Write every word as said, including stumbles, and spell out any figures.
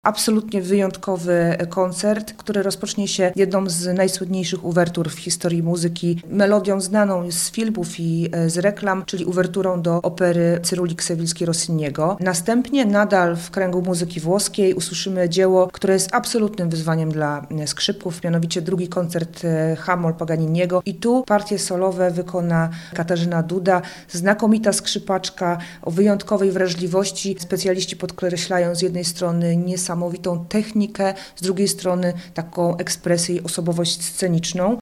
Absolutnie wyjątkowy koncert, który rozpocznie się jedną z najsłynniejszych uwertur w historii muzyki, melodią znaną z filmów i z reklam, czyli uwerturą do opery Cyrulnik Sewilski Rossiniego. Następnie nadal w kręgu muzyki włoskiej usłyszymy dzieło, które jest absolutnym wyzwaniem dla skrzypków, mianowicie drugi koncert H-moll Paganiniego i tu partie solowe wykona Katarzyna Duda, znakomita skrzypaczka o wyjątkowej wrażliwości. Specjaliści podkreślają z jednej strony niesamowitą technikę, z drugiej strony taką ekspresję i osobowość sceniczną.